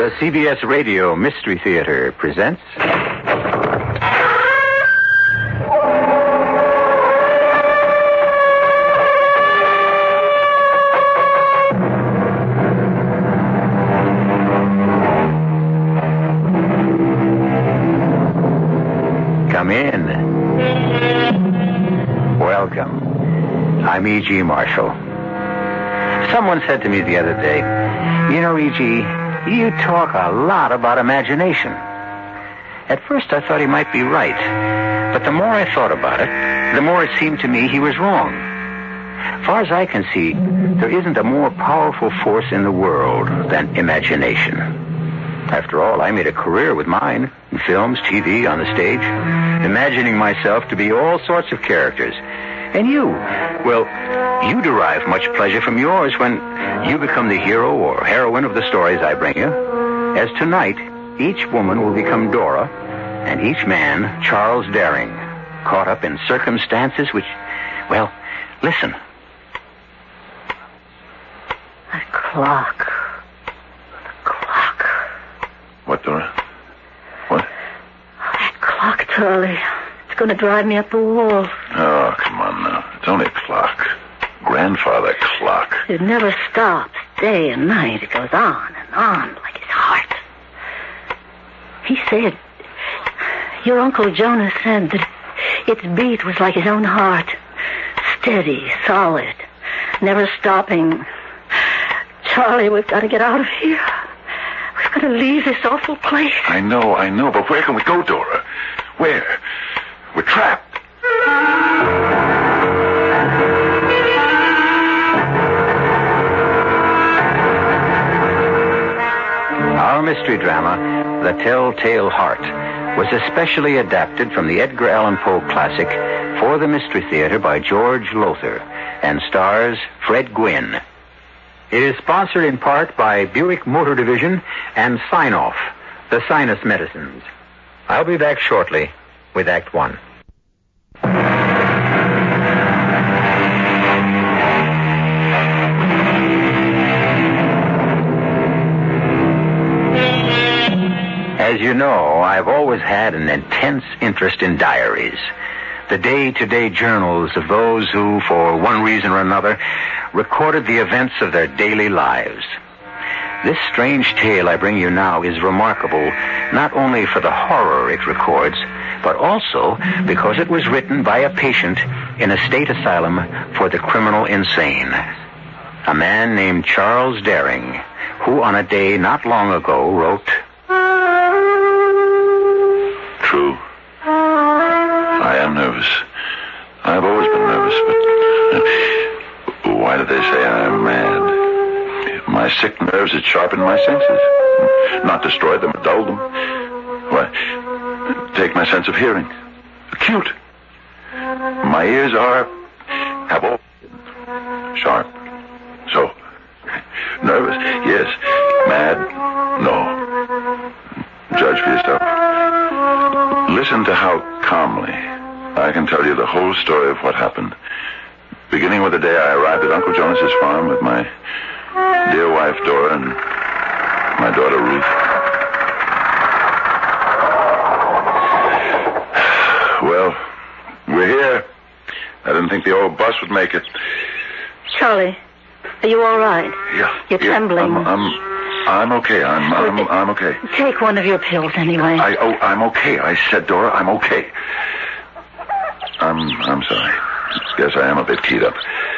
The CBS Radio Mystery Theater presents... Come in. Welcome. I'm E.G. Marshall. Someone said to me the other day, "You know, E.G., you talk a lot about imagination." At first I thought he might be right, but the more I thought about it, the more it seemed to me he was wrong. As far as I can see, there isn't a more powerful force in the world than imagination. After all, I made a career with mine, in films, TV, on the stage, imagining myself to be all sorts of characters. And you, well, you derive much pleasure from yours when you become the hero or heroine of the stories I bring you. As tonight, each woman will become Dora, and each man Charles Daring, caught up in circumstances which, well, listen. That clock. What, Dora? What? Oh, that clock, Charlie. It's going to drive me up the wall. Oh, come on now. It's only a clock. Grandfather clock. It never stops, day and night. It goes on and on like his heart. He said, your Uncle Jonas said that its beat was like his own heart. Steady, solid, never stopping. Charlie, we've got to get out of here. We've got to leave this awful place. I know, but where can we go, Dora? Where? We're trapped. Our mystery drama, The Telltale Heart, was especially adapted from the Edgar Allan Poe classic for the Mystery Theater by George Lothar and stars Fred Gwynne. It is sponsored in part by Buick Motor Division and Sign-Off, the sinus medicines. I'll be back shortly with Act One. As you know, I've always had an intense interest in diaries. The day-to-day journals of those who, for one reason or another, recorded the events of their daily lives. This strange tale I bring you now is remarkable not only for the horror it records, but also because it was written by a patient in a state asylum for the criminal insane. A man named Charles Daring, who on a day not long ago wrote... True. I am nervous. I've always been nervous, but why do they say I'm mad? My sick nerves had sharpened my senses. Not destroyed them or dulled them. Why, take my sense of hearing. Acute. My ears have always been sharp. So, nervous, yes. Mad, no. Judge for yourself. Listen to how calmly I can tell you the whole story of what happened. Beginning with the day I arrived at Uncle Jonas's farm with my dear wife, Dora, and my daughter, Ruth. Well, we're here. I didn't think the old bus would make it. Charlie, are you all right? Yeah. You're trembling. I'm okay. I'm okay. Take one of your pills anyway. I'm okay. I said, Dora, I'm okay. I'm sorry. Guess I am a bit keyed up.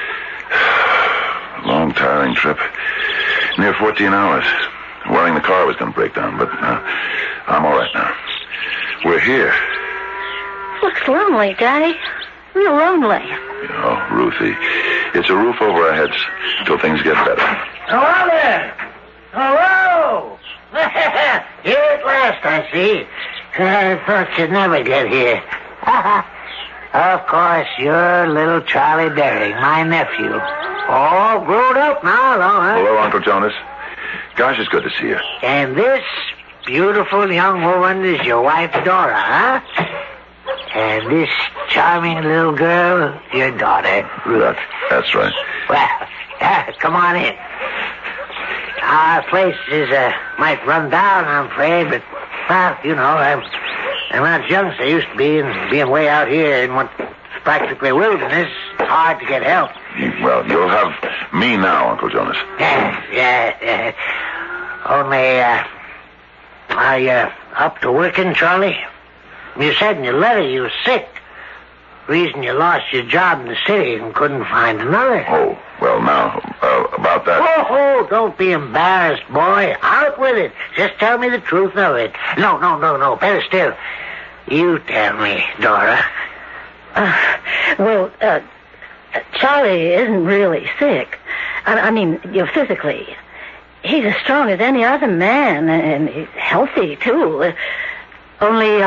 Long, tiring trip. Near 14 hours. Worrying the car was going to break down, but I'm all right now. We're here. Looks lonely, Daddy. Real lonely. Oh, Ruthie. It's a roof over our heads till things get better. Hello there. Hello. Here at last, I see. I thought you'd never get here. Of course, you're little Charlie Daring, my nephew. All grown up now, though, huh? Hello, Uncle Jonas. Gosh, it's good to see you. And this beautiful young woman is your wife, Dora, huh? And this charming little girl, your daughter, Ruth. That's right. Well, come on in. our place is might run down, I'm afraid, but, well, you know, I'm not young as I used to be, and being way out here in what's practically wilderness, it's hard to get help. Well, you'll have me now, Uncle Jonas. Yeah. Only, are you up to working, Charlie? You said in your letter you were sick. Reason you lost your job in the city and couldn't find another. Oh, well, now, about that... Oh, don't be embarrassed, boy. Out with it. Just tell me the truth of it. No. Better still. You tell me, Dora. Charlie isn't really sick. I mean, physically. He's as strong as any other man, and he's healthy, too. Only,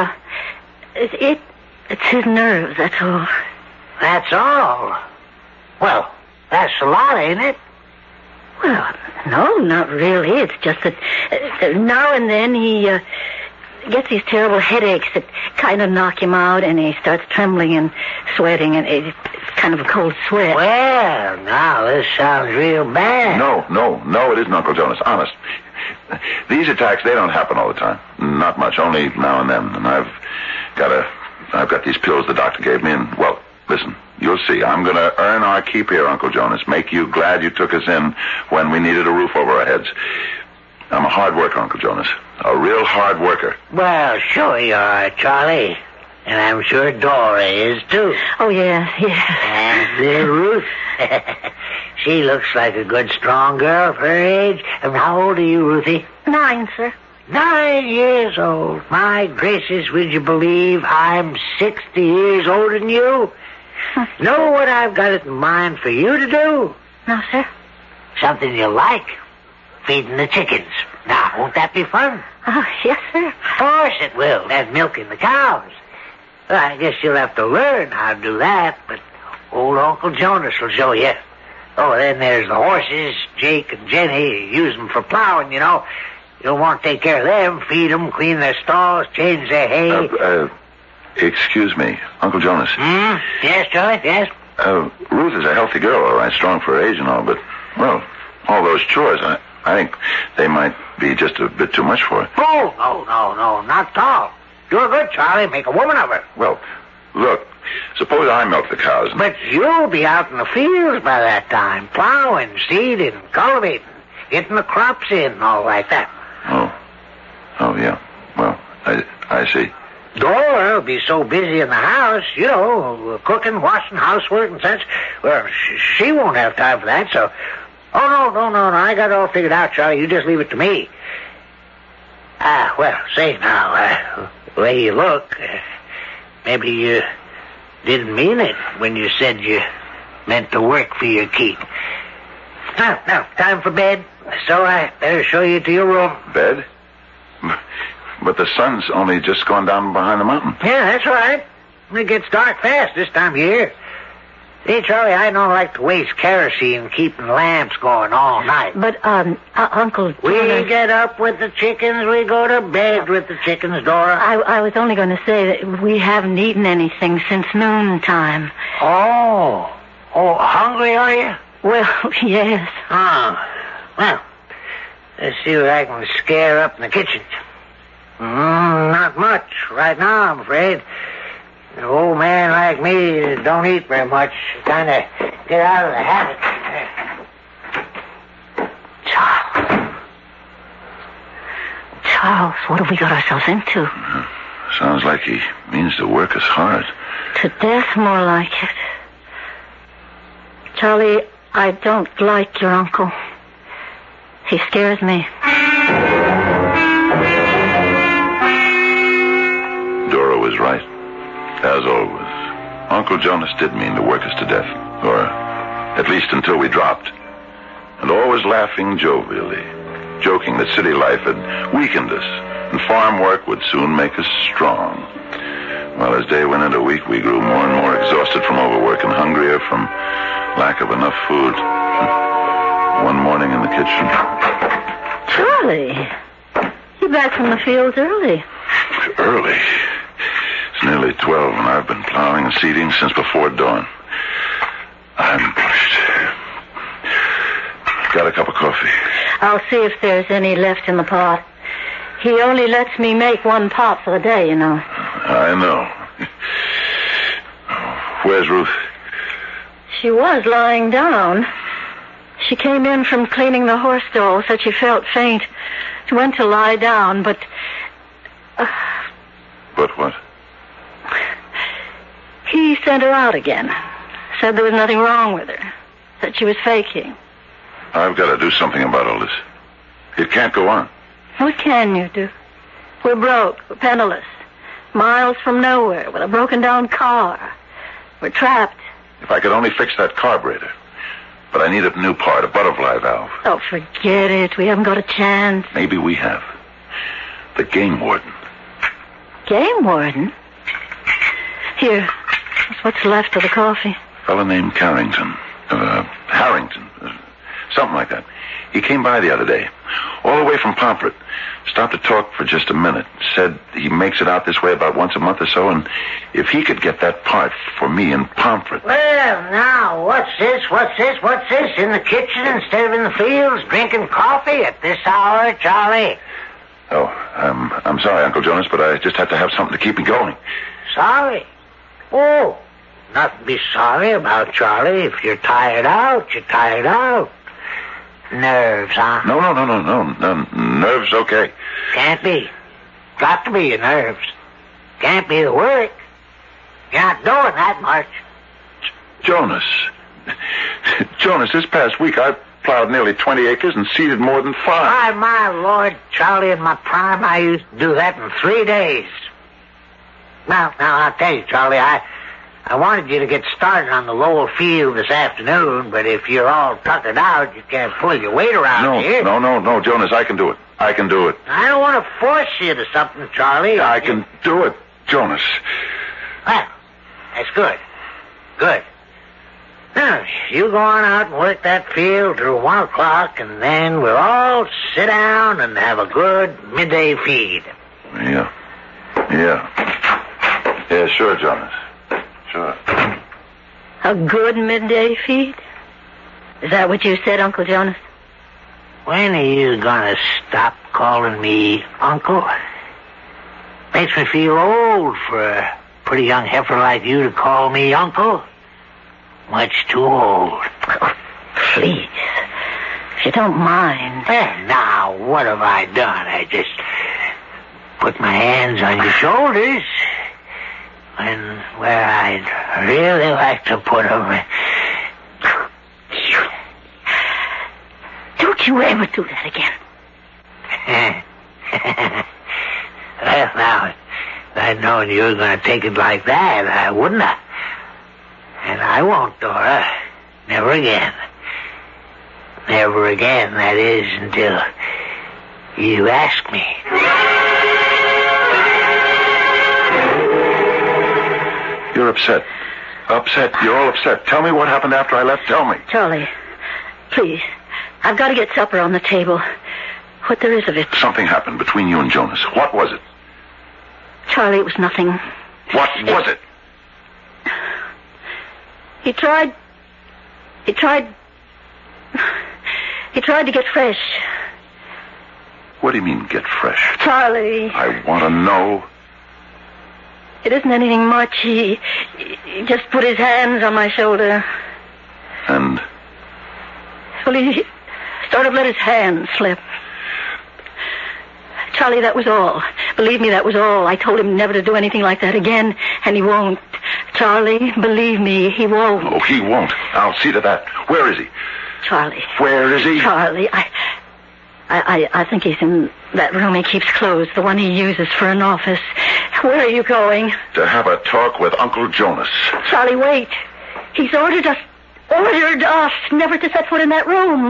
it's his nerves, that's all. That's all? Well, that's a lot, ain't it? Well, no, not really. It's just that now and then he gets these terrible headaches that kind of knock him out, and he starts trembling and sweating, and it's kind of a cold sweat. Well, now, this sounds real bad. No, it isn't, Uncle Jonas. Honest. These attacks, they don't happen all the time. Not much, only now and then. And I've got these pills the doctor gave me, and, well, listen, you'll see. I'm going to earn our keep here, Uncle Jonas. Make you glad you took us in when we needed a roof over our heads. I'm a hard worker, Uncle Jonas. A real hard worker. Well, sure you are, Charlie. And I'm sure Dora is, too. Oh, yes. And Ruth. She looks like a good, strong girl for her age. And how old are you, Ruthie? 9, sir. 9 years old. My gracious, would you believe I'm 60 years older than you? Know what I've got it in mind for you to do? No, sir. Something you like. Feeding the chickens. Now, won't that be fun? Oh, yes, sir. Of course it will. That's milking the cows. Well, I guess you'll have to learn how to do that, but old Uncle Jonas will show you. Oh, then there's the horses. Jake and Jenny use them for plowing, you know. You'll want to take care of them, feed them, clean their stalls, change their hay. Excuse me, Uncle Jonas. Yes, Charlie, yes? Ruth is a healthy girl, all right, strong for her age and all, but, well, all those chores, I think they might be just a bit too much for her. Oh, no, not at all. Do her good, Charlie. Make a woman of her. Well, look, suppose I milk the cows. But you'll be out in the fields by that time, plowing, seeding, cultivating, getting the crops in and all like that. Oh, yeah. Well, I see. Dora will be so busy in the house, you know, cooking, washing, housework and such. Well, she won't have time for that, so... Oh, no. I got it all figured out, Charlie. You just leave it to me. Well, say now, the way you look, maybe you didn't mean it when you said you meant to work for your keep. Now, time for bed, so I better show you to your room. Bed? But the sun's only just gone down behind the mountain. Yeah, that's right. It gets dark fast this time of year. See, Charlie, I don't like to waste kerosene keeping lamps going all night. But, Uncle Jonas... We get up with the chickens, we go to bed with the chickens, Dora. I was only going to say that we haven't eaten anything since noontime. Oh, hungry are you? Well, yes. Well, let's see what I can scare up in the kitchen. Not much right now, I'm afraid. An old man like me don't eat very much. Kind of get out of the habit. Charles, what have we got ourselves into? Sounds like he means to work us hard. To death, more like it. Charlie, I don't like your uncle. He scares me. Dora was right. As always, Uncle Jonas did mean to work us to death, or at least until we dropped. And always laughing jovially, joking that city life had weakened us, and farm work would soon make us strong. Well, as day went into week, we grew more and more exhausted from overwork and hungrier from lack of enough food. One morning in the kitchen... Charlie, you're back from the fields early. Early? It's nearly 12, and I've been plowing and seeding since before dawn. I'm pushed. Got a cup of coffee. I'll see if there's any left in the pot. He only lets me make one pot for the day, you know. I know. Where's Ruth? She was lying down. She came in from cleaning the horse stall, said she felt faint. She went to lie down, but... But what? He sent her out again. Said there was nothing wrong with her. Said she was faking. I've got to do something about all this. It can't go on. What can you do? We're broke. We're penniless. Miles from nowhere with a broken-down car. We're trapped. If I could only fix that carburetor. But I need a new part, a butterfly valve. Oh, forget it. We haven't got a chance. Maybe we have. The game warden. Game warden? Here. That's what's left of the coffee. A fellow named Harrington. Something like that. He came by the other day. All the way from Pomfret. Stopped to talk for just a minute. Said he makes it out this way about once a month or so, and if he could get that part for me in Pomfret. Well, now, what's this? In the kitchen instead of in the fields, drinking coffee at this hour, Charlie? Oh, I'm sorry, Uncle Jonas, but I just have to have something to keep me going. Sorry? Oh, nothing to be sorry about, Charlie. If you're tired out, you're tired out. Nerves, huh? No. Nerves, okay. Can't be. Got to be your nerves. Can't be the work. You're not doing that much. Jonas, this past week I plowed nearly 20 acres and seeded more than 5. My Lord, Charlie, in my prime, I used to do that in 3 days. Now, I'll tell you, Charlie, I wanted you to get started on the Lowell field this afternoon, but if you're all tuckered out, you can't pull your weight around here. No, Jonas, I can do it. I don't want to force you to something, Charlie. I can do it, Jonas. Well, that's good. Good. Now, you go on out and work that field till 1 o'clock, and then we'll all sit down and have a good midday feed. Yeah, sure, Jonas. Sure. A good midday feed? Is that what you said, Uncle Jonas? When are you gonna stop calling me Uncle? Makes me feel old for a pretty young heifer like you to call me Uncle. Much too old. Oh, please. If you don't mind. Now, what have I done? I just put my hands on your shoulders. And where I'd really like to put them. Don't you ever do that again. Well, now, if I'd known you were going to take it like that, I wouldn't have. And I won't, Dora. Never again. Never again, that is, until you ask me. You're upset. You're all upset. Tell me what happened after I left. Tell me. Charlie, please. I've got to get supper on the table. What there is of it. Something happened between you and Jonas. What was it? Charlie, it was nothing. What was it? He tried to get fresh. What do you mean, get fresh? Charlie. I want to know. It isn't anything much. He just put his hands on my shoulder. And? Well, he sort of let his hands slip. Charlie, that was all. Believe me, that was all. I told him never to do anything like that again, and he won't. Charlie, believe me, he won't. Oh, he won't. I'll see to that. Where is he? Charlie. Where is he? Charlie, I think he's in that room he keeps closed, the one he uses for an office. Where are you going? To have a talk with Uncle Jonas. Charlie, wait. He's ordered us never to set foot in that room.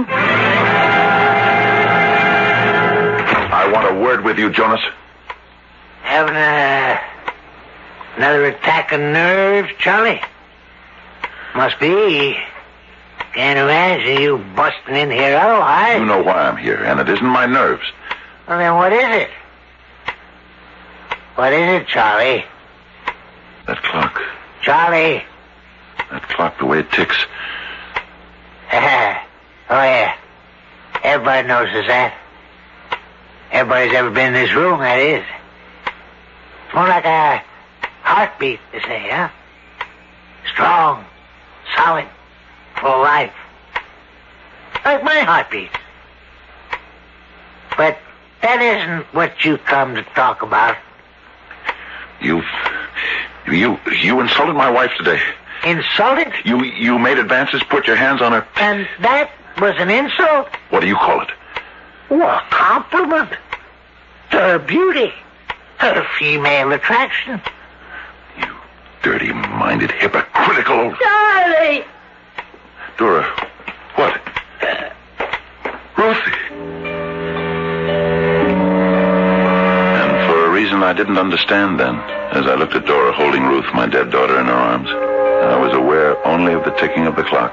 I want a word with you, Jonas. Having another attack of nerves, Charlie? Must be. Can't imagine you busting in here otherwise. You know why I'm here, and it isn't my nerves. Well, then what is it? What is it, Charlie? That clock. Charlie. That clock, the way it ticks. Oh, yeah. Everybody notices that. Everybody's ever been in this room, that is. It's more like a heartbeat, they say, huh? Strong, solid, full of life. Like my heartbeat. But that isn't what you come to talk about. You insulted my wife today. Insulted? You made advances, put your hands on her. And that was an insult? What do you call it? Well, a compliment to her beauty, her female attraction. You dirty-minded, hypocritical old... Charlie! Dora, what? Ruthie. And for a reason I didn't understand then, as I looked at Dora holding Ruth, my dead daughter, in her arms, I was aware only of the ticking of the clock.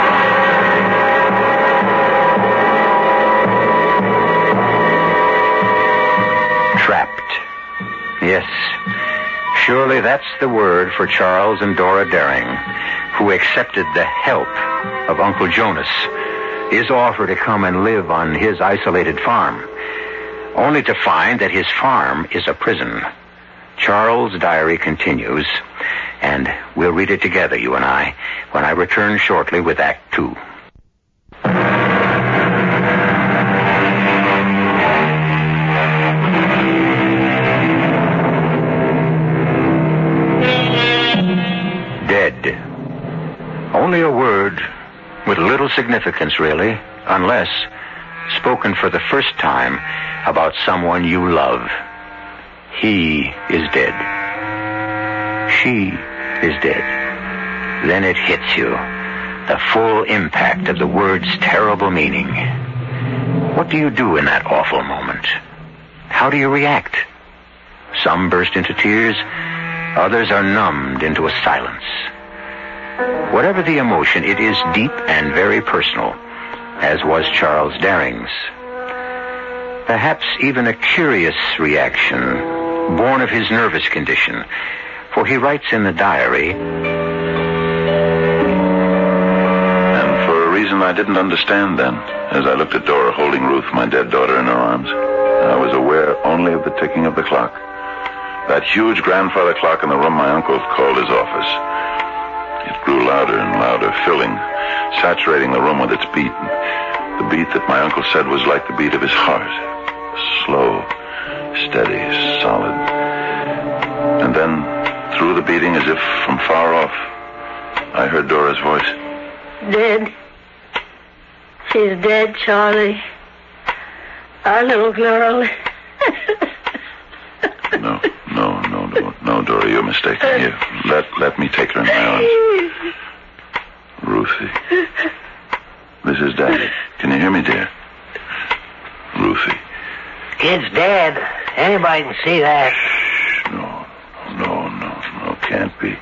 Trapped. Yes. Surely that's the word for Charles and Dora Daring, who accepted the help of Uncle Jonas, his offer to come and live on his isolated farm, only to find that his farm is a prison. Charles' diary continues, and we'll read it together, you and I, when I return shortly with Act 2. Dead. Only a word with little significance, really, unless spoken for the first time about someone you love. He is dead. She is dead. Then it hits you, the full impact of the word's terrible meaning. What do you do in that awful moment? How do you react? Some burst into tears, others are numbed into a silence. Whatever the emotion, it is deep and very personal, as was Charles Daring's. Perhaps even a curious reaction, born of his nervous condition, for he writes in the diary, and for a reason I didn't understand then, as I looked at Dora holding Ruth, my dead daughter, in her arms, I was aware only of the ticking of the clock. That huge grandfather clock in the room my uncle called his office. It grew louder and louder, filling, saturating the room with its beat. The beat that my uncle said was like the beat of his heart. Slow, steady, solid. And then, through the beating, as if from far off, I heard Dora's voice. Dead. She's dead, Charlie. Our little girl. No, Dora, you're mistaken. Here, let me take her in my arms. Ruthie. This is Daddy. Can you hear me, dear? Ruthie. Kid's dead. Anybody can see that. Shh, no, can't be.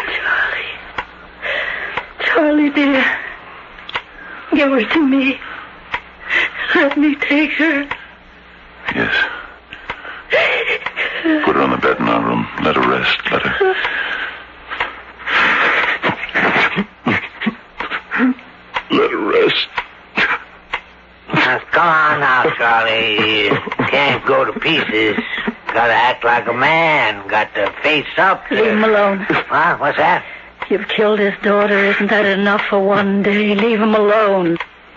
Charlie, dear. Give her to me. Let me take her. Yes. Put her on the bed in our room. Let her rest. Let her rest. Now, come on now, Charlie. You can't go to pieces. Gotta act like a man. Got to face up. Leave him alone. Huh? What's that? You've killed his daughter. Isn't that enough for one day? Leave him alone.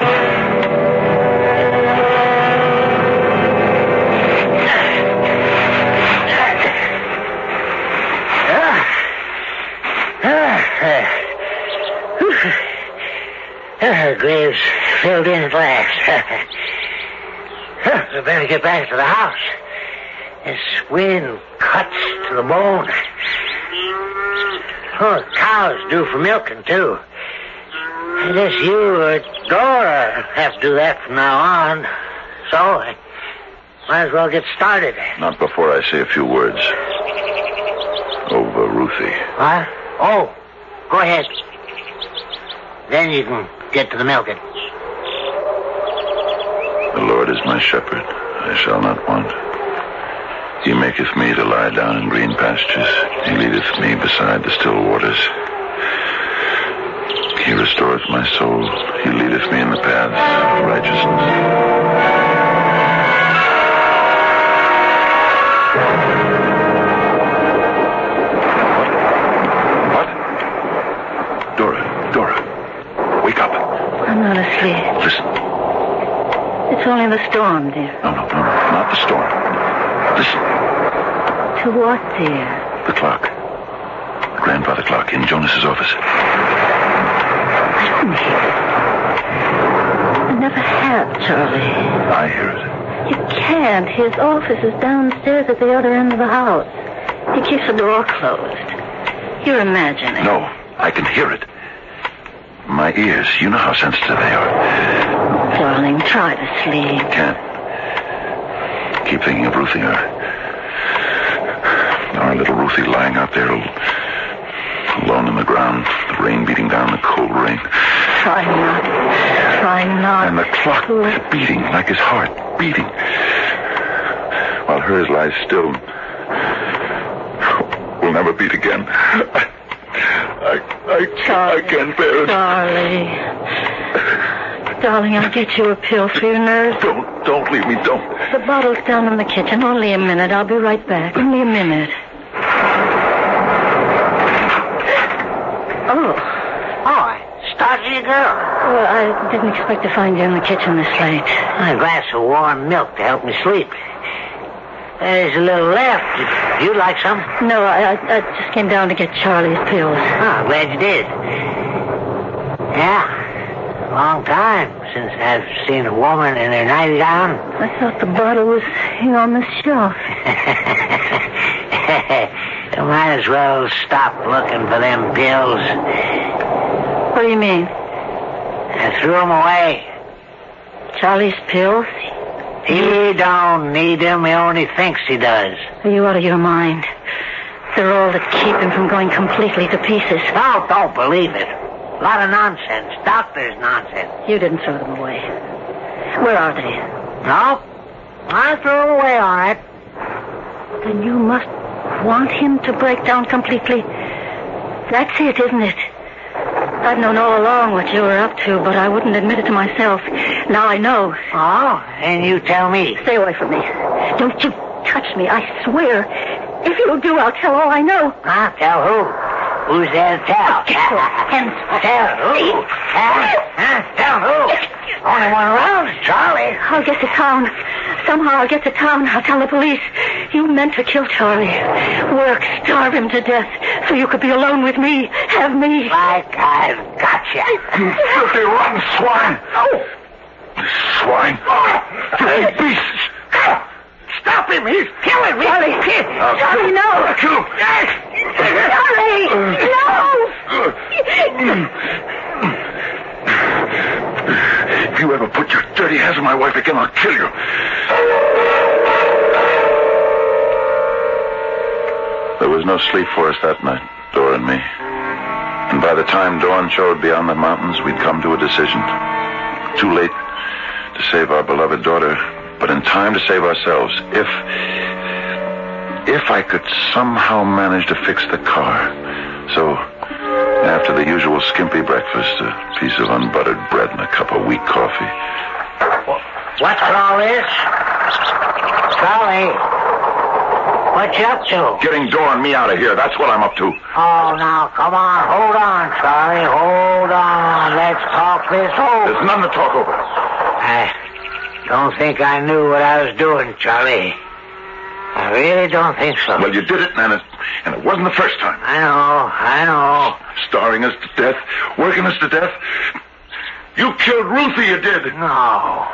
The grave's filled in at last. We better get back to the house. This wind cuts to the bone. Oh, the cow's due for milking, too. I guess you or Dora have to do that from now on. So, I might as well get started. Not before I say a few words. Over Ruthie. What? Oh, go ahead. Then you can get to the milking. The Lord is my shepherd. I shall not want. He maketh me to lie down in green pastures. He leadeth me beside the still waters. He He restoreth my soul. He leadeth me in the paths of righteousness. What? Dora. Wake up. I'm not asleep. Listen. It's only the storm, dear. No, not the storm. Listen. To what, dear? The clock. The grandfather clock in Jonas's office. I don't hear it. I never have, Charlie. I hear it. You can't. His office is downstairs at the other end of the house. He keeps the door closed. You're imagining. No, I can hear it. My ears, you know how sensitive they are. Darling, try to sleep. Can't. Keep thinking of Ruthie. Our little Ruthie lying out there alone in the ground, the rain beating down, the cold rain. Try not. And the clock beating like his heart, beating. While hers lies still. Will never beat again. I can't bear it. Darling, I'll get you a pill for your nerves. Don't leave me, don't. The bottle's down in the kitchen. Only a minute. I'll be right back. Only a minute. Oh, started you, girl. Well, I didn't expect to find you in the kitchen this late. A glass of warm milk to help me sleep. There's a little left. If you'd like some? No, I just came down to get Charlie's pills. Oh, glad you did. Yeah, long time since I've seen a woman in her nightgown. I thought the bottle was here on the shelf. You might as well stop looking for them pills. What do you mean? I threw them away. Charlie's pills? He don't need them. He only thinks he does. Are you out of your mind? They're all that keep him from going completely to pieces. No, don't believe it. A lot of nonsense. Doctor's nonsense. You didn't throw them away. Where are they? No, I threw them away, all right. Then you must want him to break down completely. That's it, isn't it? I've known all along what you were up to, but I wouldn't admit it to myself. Now I know. Oh, and you tell me. Stay away from me. Don't you touch me, I swear. If you do, I'll tell all I know. Huh? Tell who? Who's there to tell? And tell who? Huh? Tell who? Only one around, Charlie. I'll get to town. Somehow I'll get to town. I'll tell the police. You meant to kill Charlie. Work, starve him to death, so you could be alone with me. Have me. Like I've got you. You filthy, rotten swine. Oh. Swine. Filthy beasts. Stop him. He's killing me. Charlie. Charlie, no. I'll kill him. Charlie, no. If you ever put your dirty hands on my wife again, I'll kill you. There was no sleep for us that night, Dora and me. And by the time dawn showed beyond the mountains, we'd come to a decision. Too late to save our beloved daughter, but in time to save ourselves. If I could somehow manage to fix the car. So, after the usual skimpy breakfast, a piece of unbuttered bread and a cup of weak coffee. What's all this? Charlie, what you up to? Getting Dora and me out of here, that's what I'm up to. Oh, now, come on. Hold on, Charlie. Hold on. Let's talk this over. There's nothing to talk over. I don't think I knew what I was doing, Charlie. I really don't think so. Well, you did it, and it wasn't the first time. I know. Starving us to death, working us to death. You killed Ruthie, you did. No.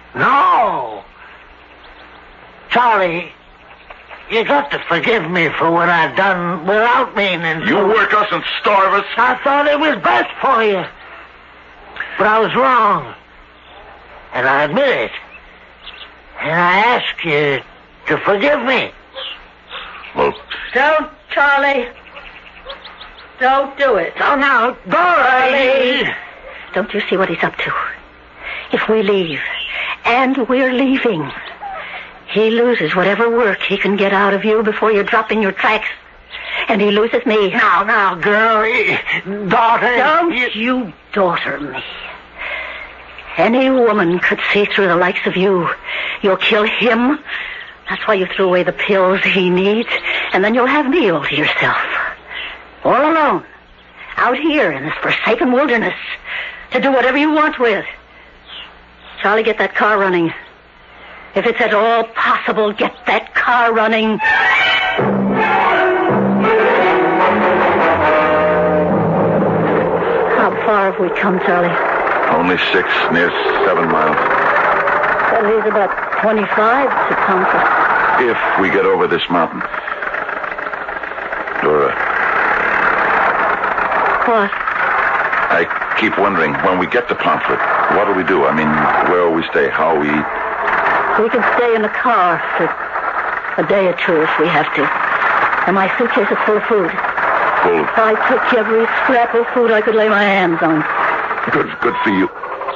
Charlie, you got to forgive me for what I've done without meaning to. You work us and starve us. I thought it was best for you. But I was wrong. And I admit it. And I ask you to forgive me. Well, Don't, Charlie. Don't do it. Oh, now, Dora. Don't you see what he's up to? If we leave, and we're leaving, he loses whatever work he can get out of you before you drop in your tracks. And he loses me. Now, girl, daughter. Don't you daughter me. Any woman could see through the likes of you. You'll kill him. That's why you threw away the pills he needs. And then you'll have me all to yourself. All alone. Out here in this forsaken wilderness. To do whatever you want with. Charlie, get that car running. If it's at all possible, get that car running. How far have we come, Charlie? Only 6, near 7 miles. That leaves about 25 to Pomfret. If we get over this mountain. Dora. What? I keep wondering, when we get to Pomfret, what do we do? I mean, where will we stay? How will we eat? We can stay in the car for a day or two if we have to. And my suitcase is full of food. Full? I took every scrap of food I could lay my hands on. Good for you.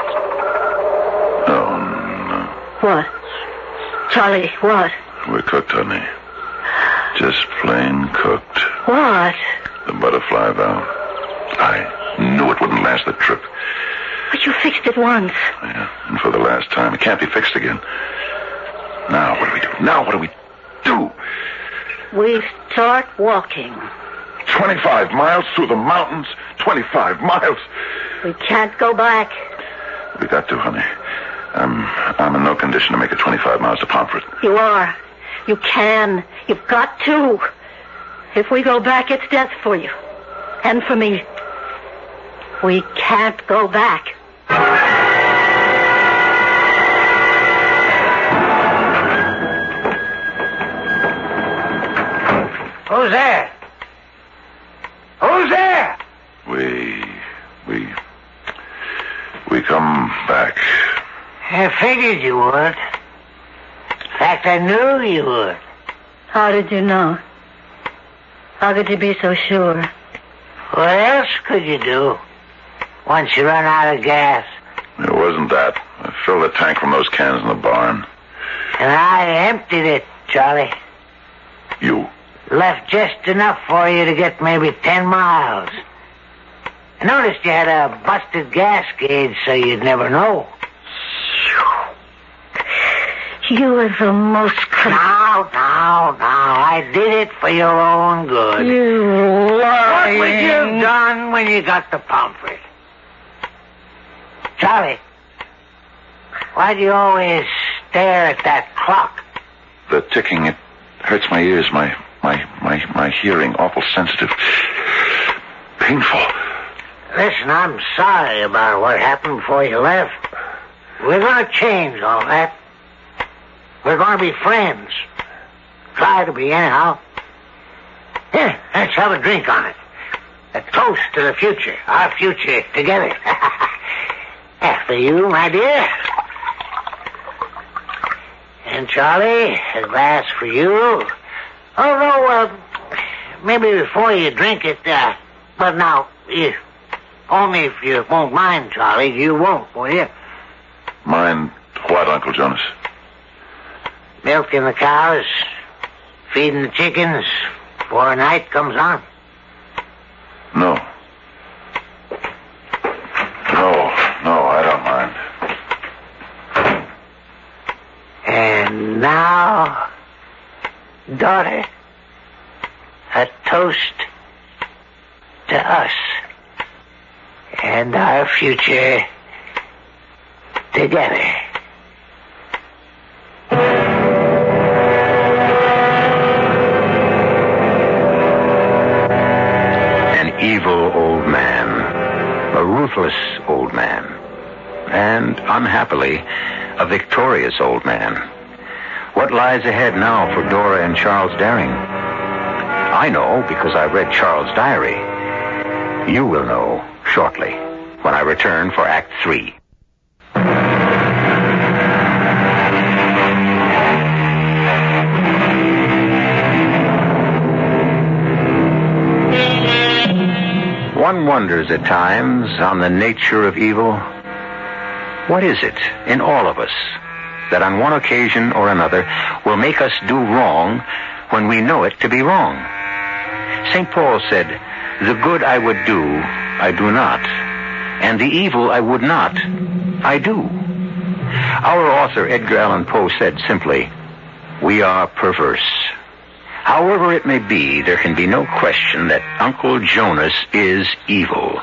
Oh, no. What? Charlie, what? We're cooked, honey. Just plain cooked. What? The butterfly valve. I knew it wouldn't last the trip. But you fixed it once. Yeah, and for the last time. It can't be fixed again. Now, what do we do? Now, what do we do? We start walking. 25 miles through the mountains. 25 miles. We can't go back. We got to, honey. I'm in no condition to make it 25 miles to Pomfret. You are. You can. You've got to. If we go back, it's death for you. And for me. We can't go back. Who's there? Who's there? We come back. I figured you would. In fact, I knew you would. How did you know? How could you be so sure? What else could you do once you run out of gas? It wasn't that. I filled the tank from those cans in the barn. And I emptied it, Charlie. You? Left just enough for you to get maybe 10 miles. I noticed you had a busted gas gauge, so you'd never know. You are the most... Now. I did it for your own good. You lying... What would you have done when you got to Pomfret? Charlie, why do you always stare at that clock? The ticking, it hurts my ears, my hearing, awful sensitive. Painful. Listen, I'm sorry about what happened before you left. We're going to change all that. We're going to be friends. Try to be, anyhow. Here, let's have a drink on it. A toast to the future. Our future together. For you, my dear. And Charlie, a glass for you. Although, maybe before you drink it, but now, only if you won't mind, Charlie. You won't, will you? Mind what, Uncle Jonas? Milking the cows, feeding the chickens before night comes on. No, I don't mind. And now, daughter, a toast to us and our future together. An evil old man, a ruthless old man, and unhappily, a victorious old man. What lies ahead now for Dora and Charles Daring? I know because I read Charles' diary. You will know shortly when I return for Act 3. One wonders at times on the nature of evil. What is it in all of us that on one occasion or another will make us do wrong when we know it to be wrong? St. Paul said, "The good I would do, I do not, and the evil I would not, I do. Our author, Edgar Allan Poe, said simply, "We are perverse." However it may be, there can be no question that Uncle Jonas is evil.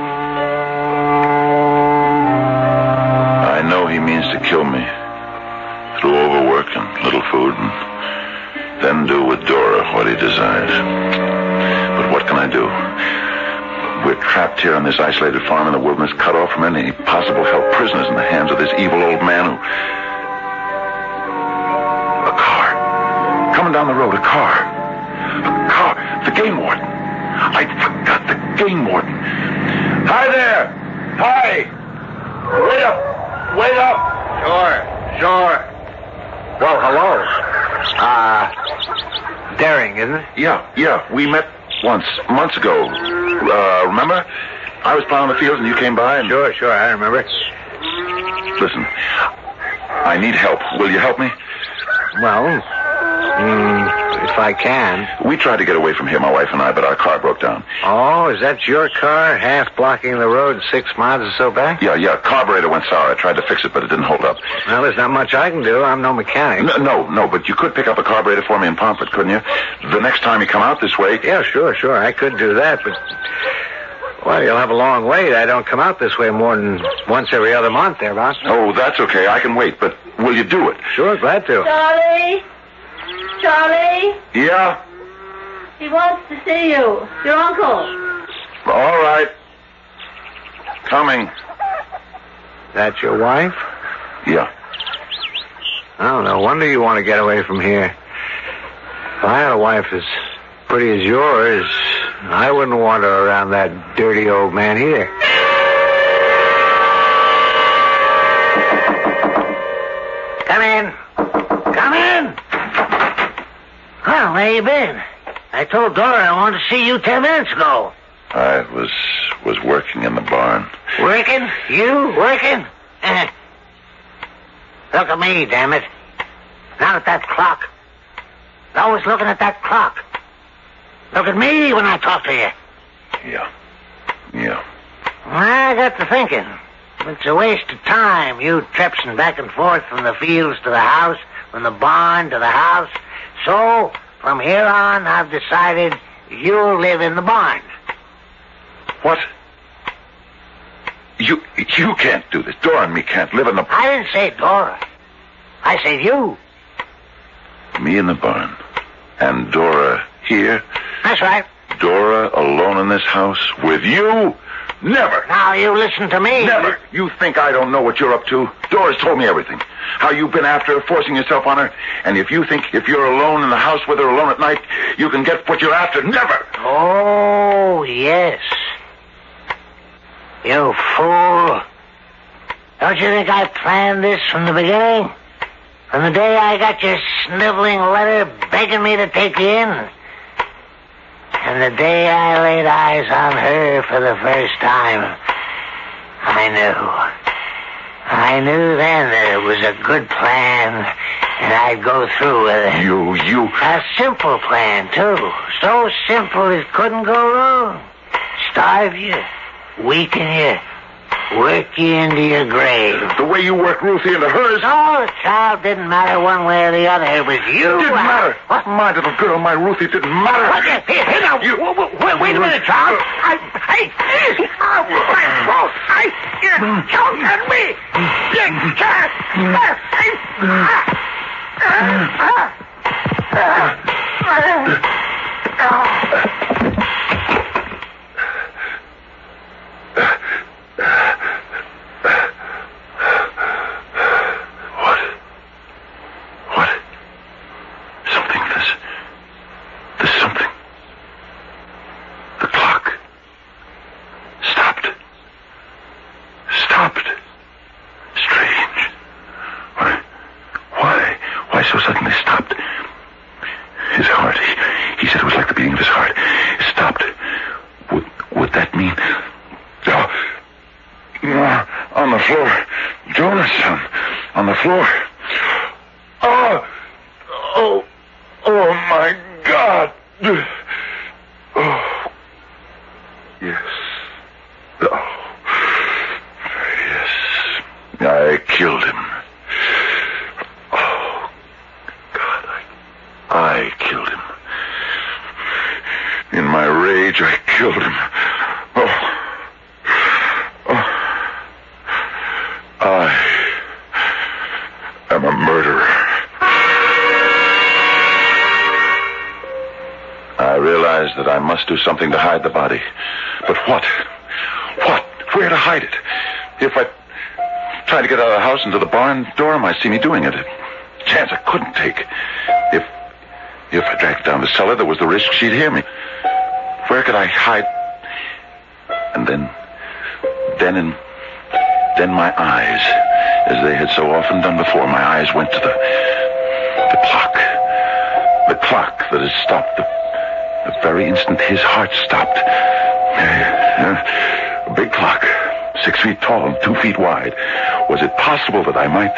I know he means to kill me through overwork and little food, and then do with Dora what he desires. But what can I do? We're trapped here on this isolated farm in the wilderness, cut off from any possible help, prisoners in the hands of this evil old man who... A car. Coming down the road, a car. A car. The game warden. I forgot the game warden. Hi there. Hi. Wait up. Wait up. Sure. Well, hello. Daring, isn't it? Yeah. We met once, months ago. Remember? I was plowing the fields and you came by and... Sure, I remember. Listen, I need help. Will you help me? Well, if I can. We tried to get away from here, my wife and I, but our car broke down. Oh, is that your car, half blocking the road 6 miles or so back? Yeah, carburetor went sour. I tried to fix it, but it didn't hold up. Well, there's not much I can do. I'm no mechanic. No, but you could pick up a carburetor for me in Pomfret, couldn't you? The next time you come out this way... Yeah, sure. I could do that, but... Well, you'll have a long wait. I don't come out this way more than once every other month, thereabouts. Oh, that's okay. I can wait, but will you do it? Sure, glad to. Charlie? Yeah? He wants to see you. Your uncle. All right. Coming. That your wife? Yeah. Oh, no wonder you want to get away from here. If I had a wife as pretty as yours, I wouldn't want her around that dirty old man either. Come in. Well, where you been? I told Dora I wanted to see you 10 minutes ago. I was working in the barn. Working? You working? Look at me, damn it. Not at that clock. Always looking at that clock. Look at me when I talk to you. Yeah. I got to thinking. It's a waste of time, you trepsing back and forth from the fields to the house, from the barn to the house. So, from here on, I've decided you'll live in the barn. What? You can't do this. Dora and me can't live in the... I didn't say Dora. I said you. Me in the barn. And Dora here? That's right. Dora alone in this house with you? Never. Now you listen to me. Never. You think I don't know what you're up to? Dora's told me everything. How you've been after her, forcing yourself on her. And if you think if you're alone in the house with her alone at night, you can get what you're after, never. Oh, yes. You fool. Don't you think I planned this from the beginning? From the day I got your sniveling letter begging me to take you in. And the day I laid eyes on her for the first time, I knew then that it was a good plan, and I'd go through with it. You... A simple plan, too. So simple it couldn't go wrong. Starve you, weaken you, work you into your grave. The way you worked Ruthie into hers... No, the child didn't matter one way or the other. It was you. Didn't matter. What? My little girl, my Ruthie, didn't matter. What? Here now. Wait a minute, child. Hey, you're choking me. You can't. What? There's something. The clock. Stopped. Strange. Why so suddenly stopped? His heart. He said it was like the beating of his heart. It stopped. Would that mean... on the floor. Jonas, on the floor. Oh, my God. Oh, yes. Oh. killed him. Oh, God, I killed him. In my rage, I killed him. I am a murderer. I realized that I must do something to hide the body. But what? What? Where to hide it? If I tried to get out of the house into the barn, Dora might see me doing it. A chance I couldn't take. If I dragged it down the cellar, there was the risk she'd hear me. Where could I hide? And then my eyes, as they had so often done before, my eyes went to the clock. The clock that had stopped the very instant his heart stopped. A big clock, 6 feet tall and 2 feet wide. Was it possible that I might...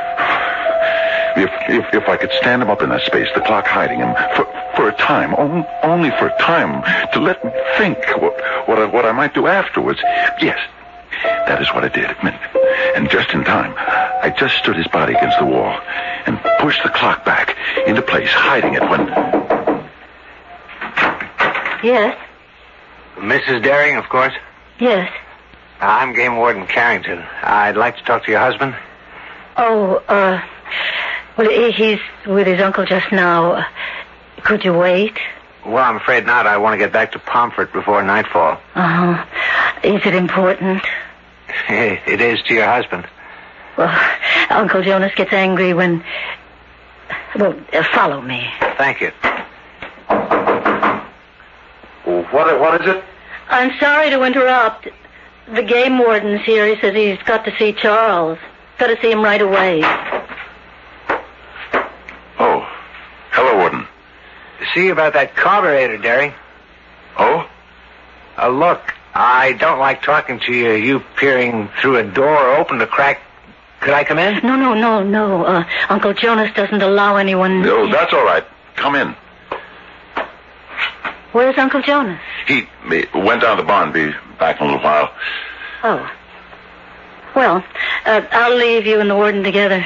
If I could stand him up in that space, the clock hiding him, for a time, only for a time, to let me think what I might do afterwards. Yes, that is what I did. And just in time, I just stood his body against the wall and pushed the clock back into place, hiding it when... Yes? Mrs. Daring, of course? Yes. I'm Game Warden Carrington. I'd like to talk to your husband. Oh, well, he's with his uncle just now. Could you wait? Well, I'm afraid not. I want to get back to Pomfret before nightfall. Uh-huh. Is it important? It is to your husband. Well, Uncle Jonas gets angry when... Well, follow me. Thank you. What is it? I'm sorry to interrupt. The game warden's here. He says he's got to see Charles. Got to see him right away. Oh. Hello, Warden. See about that carburetor, Daring. Oh? Look, I don't like talking to you. You peering through a door open to crack. Could I come in? No. Uncle Jonas doesn't allow anyone... No, that's all right. Come in. Where's Uncle Jonas? He went down to the barn. Be back in a little while. Oh. Well, I'll leave you and the warden together.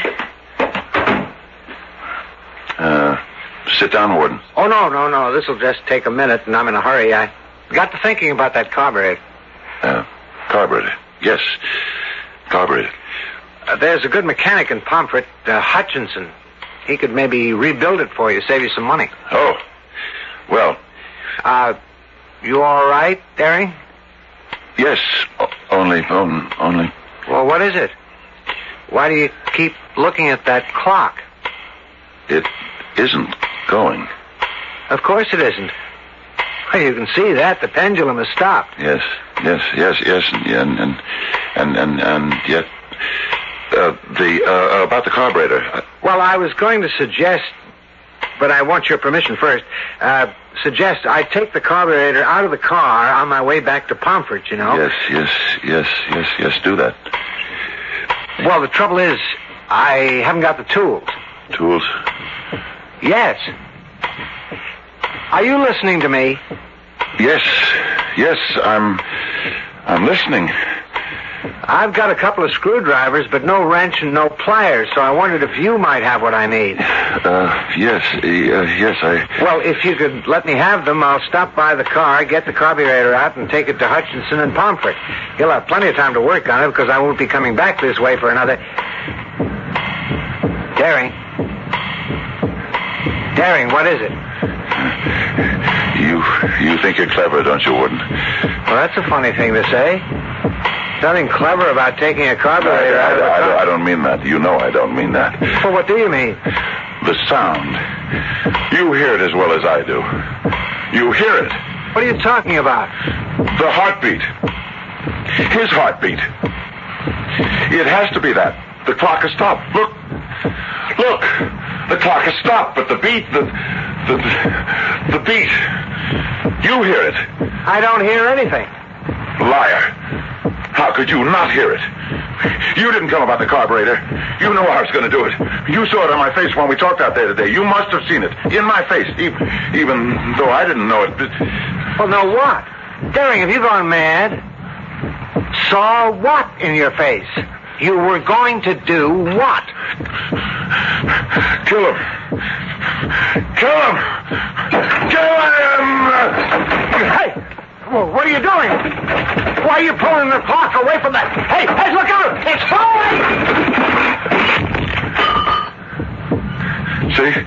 Sit down, Warden. Oh, no. This'll just take a minute, and I'm in a hurry. I got to thinking about that carburetor. Carburetor. Yes, carburetor. There's a good mechanic in Pomfret, Hutchinson. He could maybe rebuild it for you, save you some money. Oh, well... you all right, Daring? Yes, only... Well, what is it? Why do you keep looking at that clock? It isn't going. Of course it isn't. Well, you can see that. The pendulum has stopped. Yes, and yet... about the carburetor... Well, I was going to suggest... But I want your permission first. Suggest I take the carburetor out of the car on my way back to Pomfret, you know? Yes, do that. Well, the trouble is, I haven't got the tools. Tools? Yes. Are you listening to me? Yes, I'm listening. I've got a couple of screwdrivers, but no wrench and no pliers, so I wondered if you might have what I need. Yes, Well, if you could let me have them, I'll stop by the car, get the carburetor out, and take it to Hutchinson and Pomfret. He'll have plenty of time to work on it, because I won't be coming back this way for another... Daring, what is it? You think you're clever, don't you, Warden? Well, that's a funny thing to say. Nothing clever about taking a carburetor out of the car. I don't mean that. You know I don't mean that. Well, what do you mean? The sound. You hear it as well as I do. You hear it. What are you talking about? The heartbeat. His heartbeat. It has to be that. The clock has stopped. Look. The clock has stopped, but the beat, the beat. You hear it. I don't hear anything. Liar. How could you not hear it? You didn't come about the carburetor. You know I was going to do it. You saw it on my face when we talked out there today. You must have seen it. In my face. Even though I didn't know it. Well, no what? Daring, have you gone mad? Saw what in your face? You were going to do what? Kill him. Kill him. Kill him. Hey! Well, what are you doing? Why are you pulling the clock away from that? Hey, look out! It's falling! See?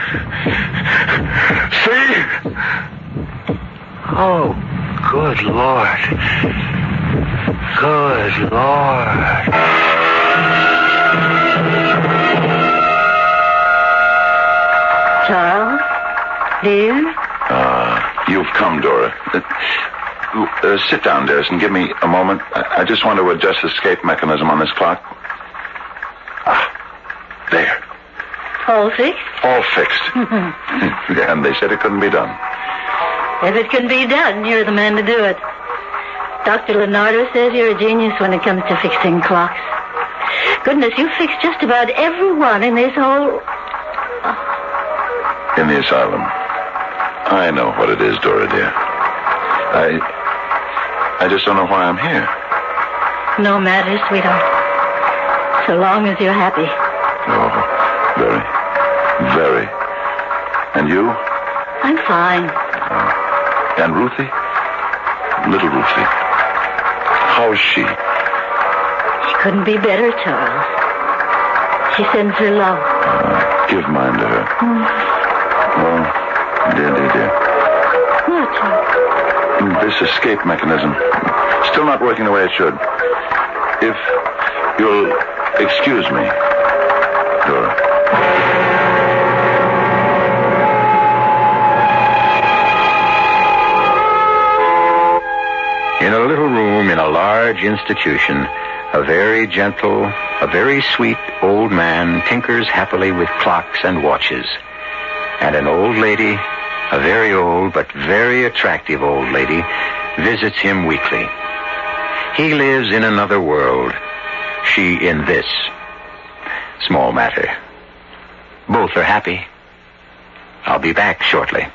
Oh, good Lord. Good Lord. Charles, dear? You've come, Dora. Sit down, dearest, and give me a moment. I just want to adjust the escape mechanism on this clock. There. All fixed? All fixed. Yeah, and they said it couldn't be done. If it can be done, you're the man to do it. Dr. Leonardo says you're a genius when it comes to fixing clocks. Goodness, you fixed just about every one in this whole... In the asylum. I know what it is, Dora, dear. I just don't know why I'm here. No matter, sweetheart. So long as you're happy. Oh, very, very. And you? I'm fine. And Ruthie? Little Ruthie. How's she? She couldn't be better, Charles. She sends her love. Give mine to her. Oh, dear. What, Charles? This escape mechanism. Still not working the way it should. If you'll excuse me, Dora. In a little room in a large institution, a very gentle, a very sweet old man tinkers happily with clocks and watches. And an old lady, a very old but very attractive old lady, visits him weekly. He lives in another world, she in this. Small matter. Both are happy. I'll be back shortly.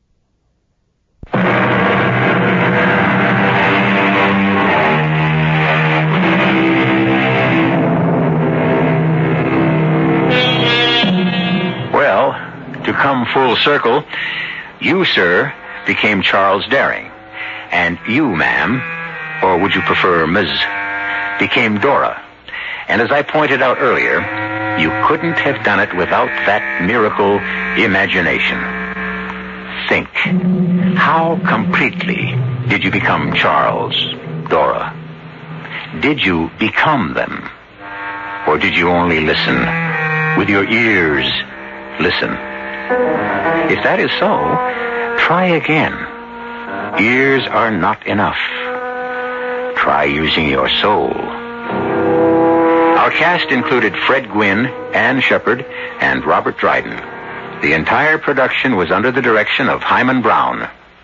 Well, to come full circle, you, sir, became Charles Daring. And you, ma'am, or would you prefer Ms., became Dora. And as I pointed out earlier, you couldn't have done it without that miracle imagination. Think. How completely did you become Charles, Dora? Did you become them? Or did you only listen? With your ears, listen. If that is so, try again. Ears are not enough. Try using your soul. Our cast included Fred Gwynne, Ann Shepard, and Robert Dryden. The entire production was under the direction of Hyman Brown.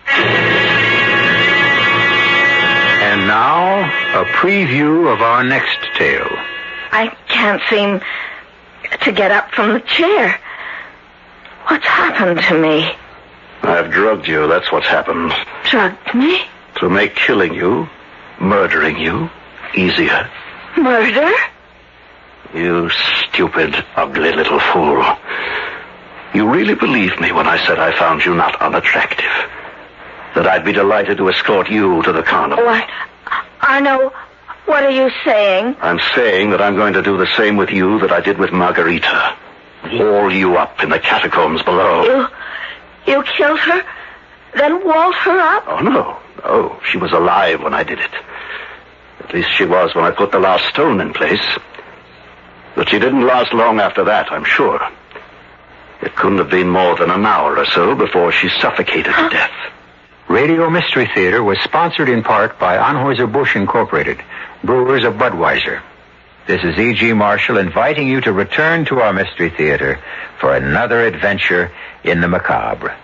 And now, a preview of our next tale. I can't seem to get up from the chair. What's happened to me? I've drugged you, that's what's happened. Drugged me? To make killing you, murdering you, easier. Murder? You stupid, ugly little fool. You really believed me when I said I found you not unattractive. That I'd be delighted to escort you to the carnival. What? Arno, what are you saying? I'm saying that I'm going to do the same with you that I did with Margarita. Wall you up in the catacombs below. You killed her? Then walled her up? Oh, no. No, she was alive when I did it. At least she was when I put the last stone in place. But she didn't last long after that, I'm sure. It couldn't have been more than an hour or so before she suffocated to death. Radio Mystery Theater was sponsored in part by Anheuser-Busch Incorporated, brewers of Budweiser. This is E.G. Marshall inviting you to return to our Mystery Theater for another adventure in the macabre.